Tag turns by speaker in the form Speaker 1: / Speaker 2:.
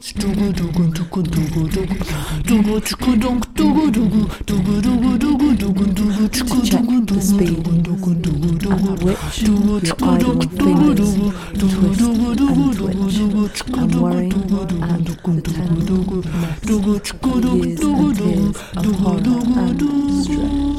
Speaker 1: check the speed at which your idle fingers twist and twitch, and worry and the tenderness of years and tears of horror and stress.